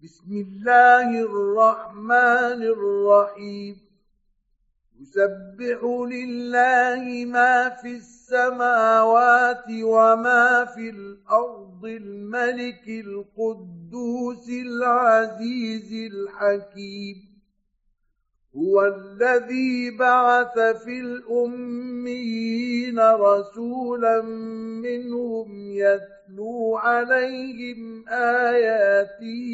بسم الله الرحمن الرحيم يسبح لله ما في السماوات وما في الأرض الملك القدوس العزيز الحكيم هو الذي بعث في الأميين رسولا منهم يتلو عليهم آياته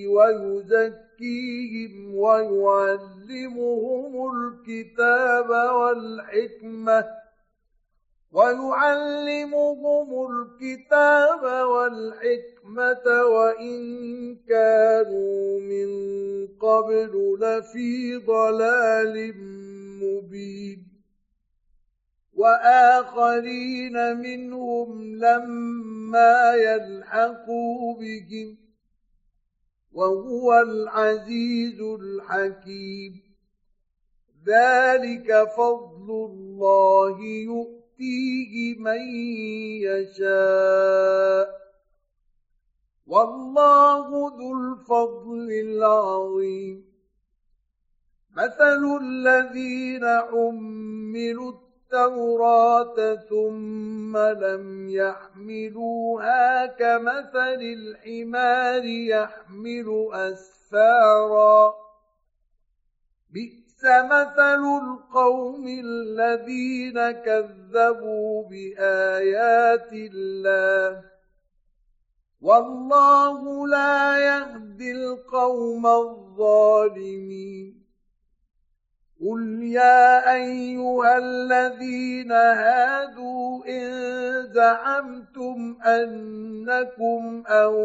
ويزكيهم ويعلمهم الكتاب والحكمة وإن كانوا من قبل لفي ضلال مبين وآخرين منهم لما يلحقوا بهم وهو العزيز الحكيم ذلك فضل الله يؤتيه من يشاء والله ذو الفضل العظيم مثل الذين حملوا التوراة ثم لم يحملوها كمثل الحمار يحمل أسفارا بئس مثل القوم الذين كذبوا بآيات الله والله لا يهدي القوم الظالمين قل يا أيها الذين هادوا إن زعمتم أنكم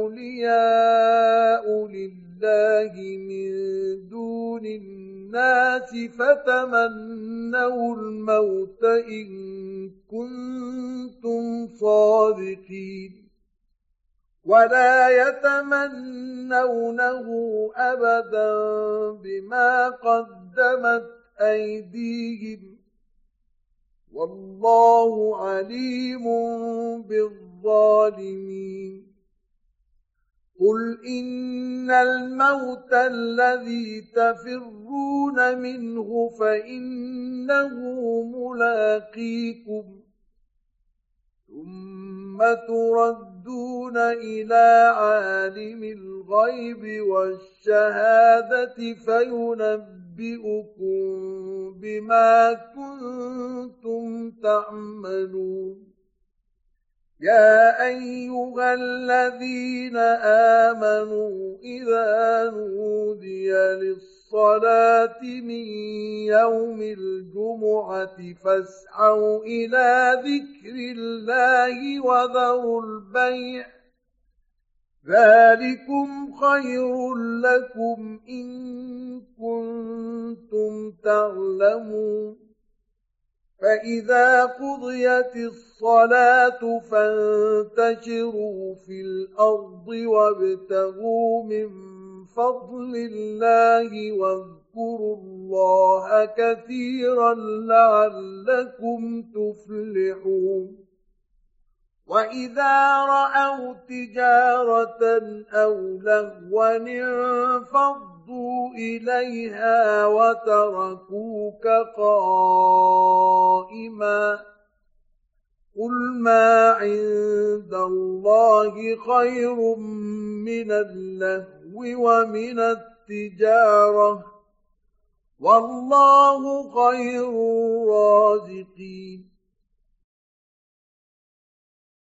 أولياء لله من دون الناس فتمنوا الموت إن كنتم صادقين ولا يتمنونه أبدا بما قدمت أيديهم والله عليم بالظالمين قل إن الموت الذي تفرون منه فإنه ملاقيكم ثم تردون إلى عالم الغيب والشهادة فينبئكم بما كنتم تعملون يا أيها الذين آمنوا إذا نودي للصلاة من يوم الجمعة فاسعوا إلى ذكر الله وذروا البيع ذلكم خير لكم إن كنتم تعلمون فإذا قضيت الصلاة فانتشروا في الأرض وابتغوا من فضل الله واذكروا الله كثيرا لعلكم تفلحون وإذا رأوا تجارة أو لهوا انفضوا إليها وتركوك قائما قل ما عند الله خير من اللهو ومن التجارة والله خير الرازقين